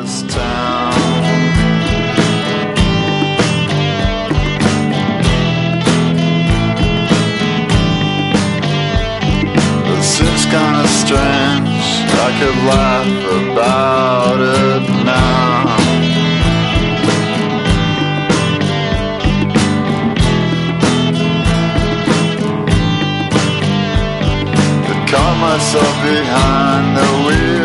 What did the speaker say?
this town. It seems kinda strange, I could laugh about it now. Caught myself behind the wheel.